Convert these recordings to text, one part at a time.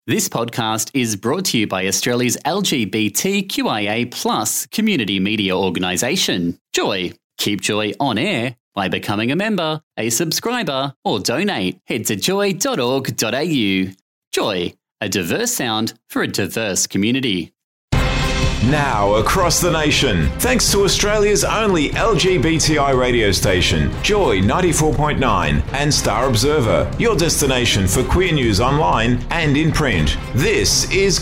This podcast is brought to you by Australia's LGBTQIA+ community media organisation, Joy. Keep Joy on air by becoming a member, a subscriber, or donate. Head to joy.org.au. Joy, a diverse sound for a diverse community. Now across the nation, thanks to Australia's only LGBTI radio station, Joy 94.9 and Star Observer, your destination for queer news online and in print. This is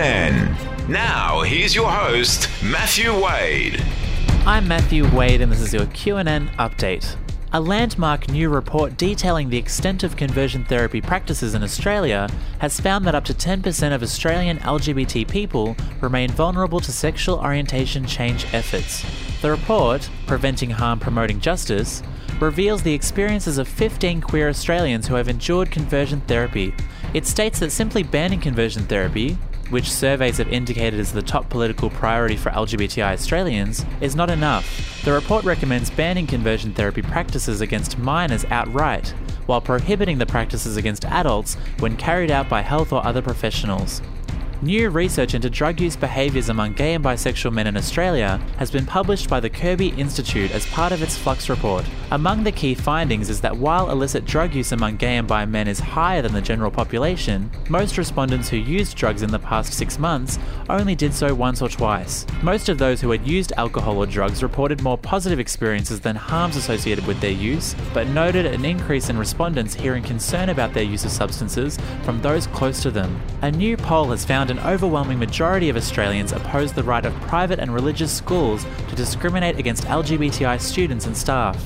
QNN. Now, here's your host, Matthew Wade. I'm Matthew Wade and this is your QNN update. A landmark new report detailing the extent of conversion therapy practices in Australia has found that up to 10% of Australian LGBT people remain vulnerable to sexual orientation change efforts. The report, Preventing Harm, Promoting Justice, reveals the experiences of 15 queer Australians who have endured conversion therapy. It states that simply banning conversion therapy, which surveys have indicated as the top political priority for LGBTI Australians, is not enough. The report recommends banning conversion therapy practices against minors outright, while prohibiting the practices against adults when carried out by health or other professionals. New research into drug use behaviours among gay and bisexual men in Australia has been published by the Kirby Institute as part of its Flux report. Among the key findings is that while illicit drug use among gay and bi men is higher than the general population, most respondents who used drugs in the past 6 months only did so once or twice. Most of those who had used alcohol or drugs reported more positive experiences than harms associated with their use, but noted an increase in respondents hearing concern about their use of substances from those close to them. A new poll has found an overwhelming majority of Australians oppose the right of private and religious schools to discriminate against LGBTI students and staff.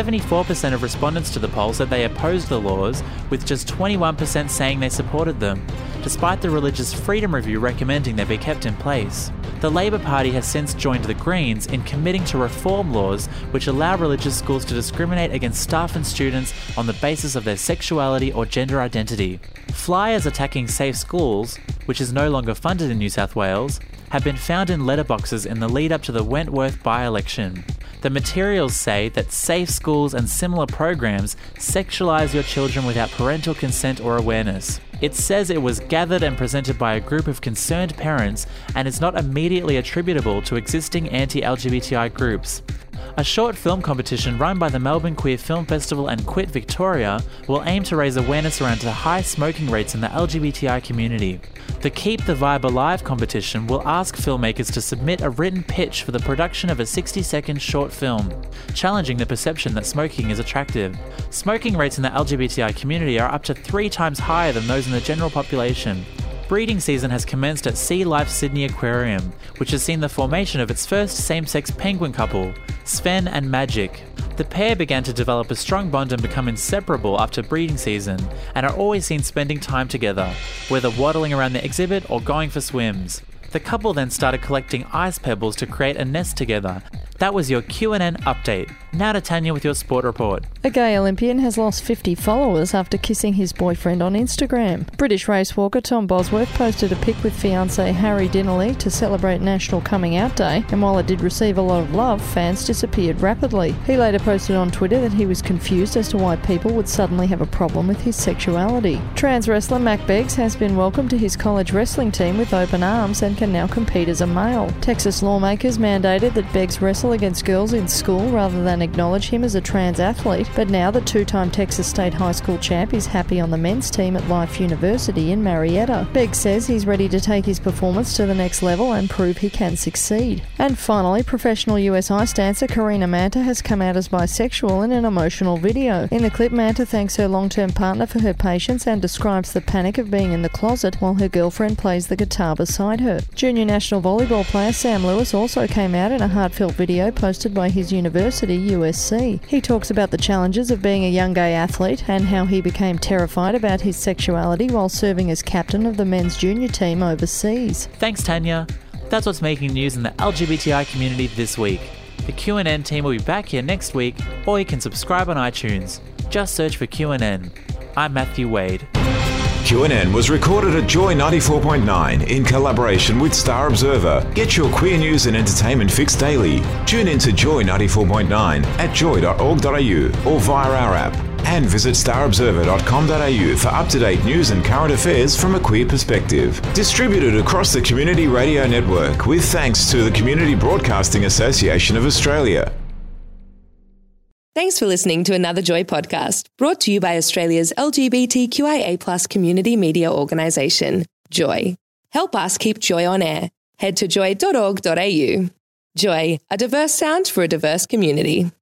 74% of respondents to the poll said they opposed the laws, with just 21% saying they supported them, despite the Religious Freedom Review recommending they be kept in place. The Labor Party has since joined the Greens in committing to reform laws which allow religious schools to discriminate against staff and students on the basis of their sexuality or gender identity. Flyers attacking Safe Schools, which is no longer funded in New South Wales, have been found in letterboxes in the lead up to the Wentworth by-election. The materials say that safe schools and similar programs sexualise your children without parental consent or awareness. It says it was gathered and presented by a group of concerned parents and is not immediately attributable to existing anti-LGBTI groups. A short film competition run by the Melbourne Queer Film Festival and Quit Victoria will aim to raise awareness around the high smoking rates in the LGBTI community. The Keep the Vibe Alive competition will ask filmmakers to submit a written pitch for the production of a 60-second short film, challenging the perception that smoking is attractive. Smoking rates in the LGBTI community are up to 3 times higher than those in the general population. Breeding season has commenced at Sea Life Sydney Aquarium, which has seen the formation of its first same-sex penguin couple, Sven and Magic. The pair began to develop a strong bond and become inseparable after breeding season, and are always seen spending time together, whether waddling around the exhibit or going for swims. The couple then started collecting ice pebbles to create a nest together. That was your QNN update. Now to Tanya with your sport report. A gay Olympian has lost 50 followers after kissing his boyfriend on Instagram. British racewalker Tom Bosworth posted a pic with fiancé Harry Dinnerly to celebrate National Coming Out Day, and while it did receive a lot of love, fans disappeared rapidly. He later posted on Twitter that he was confused as to why people would suddenly have a problem with his sexuality. Trans wrestler Mac Beggs has been welcomed to his college wrestling team with open arms and can now compete as a male. Texas lawmakers mandated that Beggs wrestle against girls in school rather than acknowledge him as a trans athlete, but now the 2-time Texas State High School champ is happy on the men's team at Life University in Marietta. Beggs says he's ready to take his performance to the next level and prove he can succeed. And finally, professional US ice dancer Karina Manta has come out as bisexual in an emotional video. In the clip, Manta thanks her long-term partner for her patience and describes the panic of being in the closet while her girlfriend plays the guitar beside her. Junior national volleyball player Sam Lewis also came out in a heartfelt video posted by his university, USC. He talks about the challenges of being a young gay athlete and how he became terrified about his sexuality while serving as captain of the men's junior team overseas. Thanks, Tanya. That's what's making news in the LGBTI community this week. The QNN team will be back here next week, or you can subscribe on iTunes. Just search for QNN. I'm Matthew Wade. QNN was recorded at Joy 94.9 in collaboration with Star Observer. Get your queer news and entertainment fix daily. Tune in to Joy 94.9 at joy.org.au or via our app. And visit starobserver.com.au for up-to-date news and current affairs from a queer perspective. Distributed across the Community Radio Network with thanks to the Community Broadcasting Association of Australia. Thanks for listening to another Joy podcast, brought to you by Australia's LGBTQIA+ community media organisation, Joy. Help us keep Joy on air. Head to joy.org.au. Joy, a diverse sound for a diverse community.